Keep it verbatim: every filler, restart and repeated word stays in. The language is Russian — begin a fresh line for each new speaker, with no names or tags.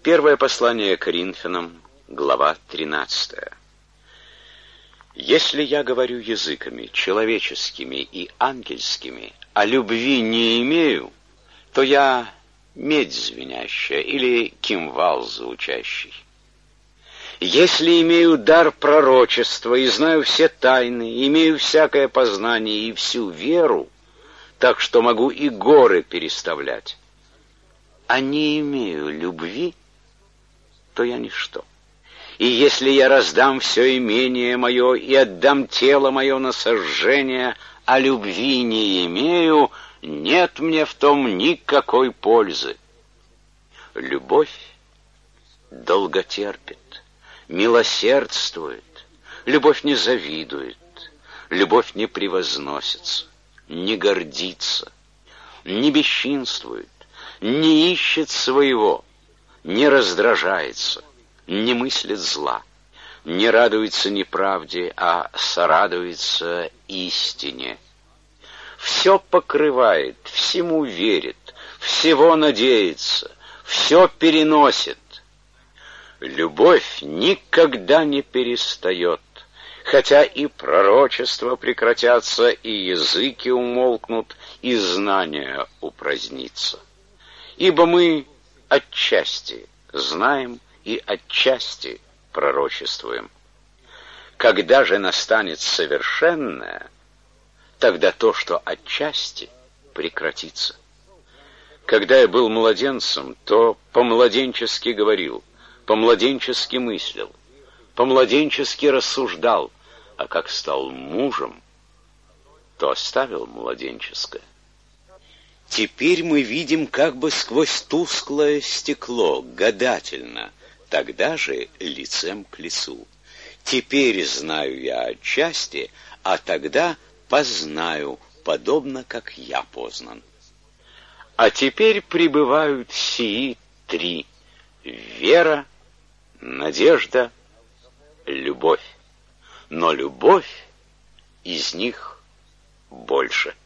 Первое послание Коринфянам, глава тринадцатая. Если я говорю языками человеческими и ангельскими, а любви не имею, то я медь звенящая или кимвал звучащий. Если имею дар пророчества и знаю все тайны, имею всякое познание и всю веру, так что могу и горы переставлять, а не имею любви, то я ничто. И если я раздам все имение мое и отдам тело мое на сожжение, а любви не имею, нет мне в том никакой пользы. Любовь долготерпит, милосердствует, любовь не завидует, любовь не превозносится, не гордится, не бесчинствует, не ищет своего, не раздражается, не мыслит зла, не радуется неправде, а сорадуется истине. Все покрывает, всему верит, всего надеется, все переносит. Любовь никогда не перестает, хотя и пророчества прекратятся, и языки умолкнут, и знания упразднится. Ибо мы отчасти знаем и отчасти пророчествуем. Когда же настанет совершенное, тогда то, что отчасти, прекратится. Когда я был младенцем, то по-младенчески говорил, по-младенчески мыслил, по-младенчески рассуждал, а как стал мужем, то оставил младенческое. Теперь мы видим как бы сквозь тусклое стекло, гадательно, тогда же лицем к лицу. Теперь знаю я отчасти, а тогда познаю, подобно как я познан. А теперь пребывают сии три: вера, надежда, любовь. Но любовь из них больше.